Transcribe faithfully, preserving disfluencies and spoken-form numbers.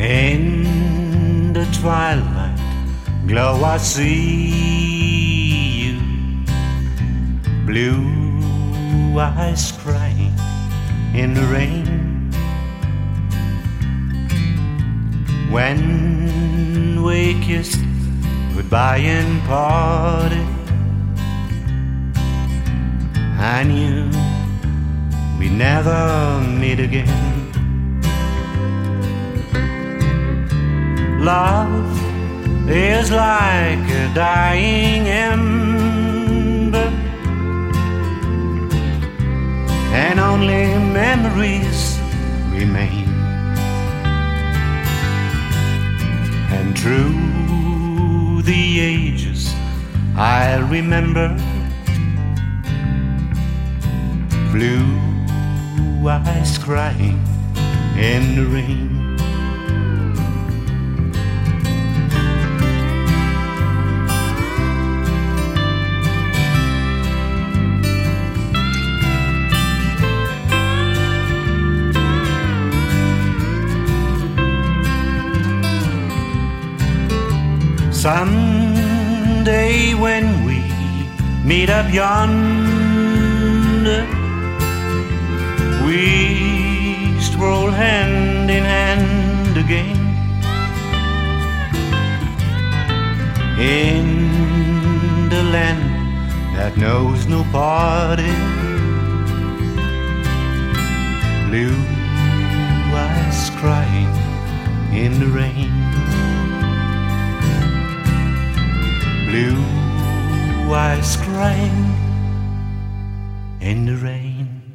In the twilight glow I see you, blue eyes crying in the rain. When we kissed goodbye and parted, I knew we'd never meet again. Love is like a dying ember, and only memories remain. And through the ages I'll remember blue eyes crying in the rain. Someday when we meet up yonder, we stroll hand in hand again. In the land that knows no parting, blue eyes crying in the rain. Blue eyes crying in the rain.